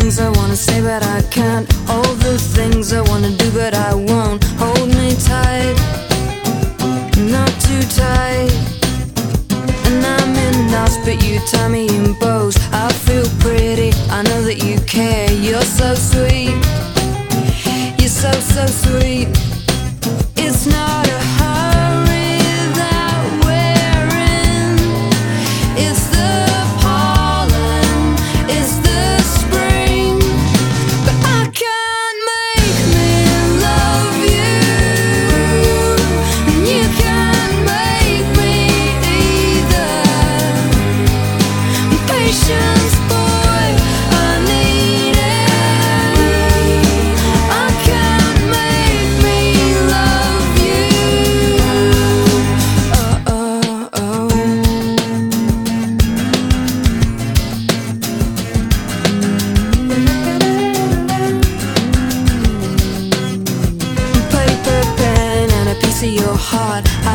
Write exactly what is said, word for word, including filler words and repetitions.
things I wanna say but I can't. All the things I wanna do but I won't. Hold me tight, not too tight. And I'm in knots but you tie me in bows. I feel pretty, I know that you care. You're so sweet, you're so, so sweet. It's not a hurry that we're in. It's the pollen, it's the spring. But I can't make me love you, and you can't make me either. Patience, boy, I need it. I can't make me love you. Oh, oh, oh. Paper, pen, and a piece of your heart. I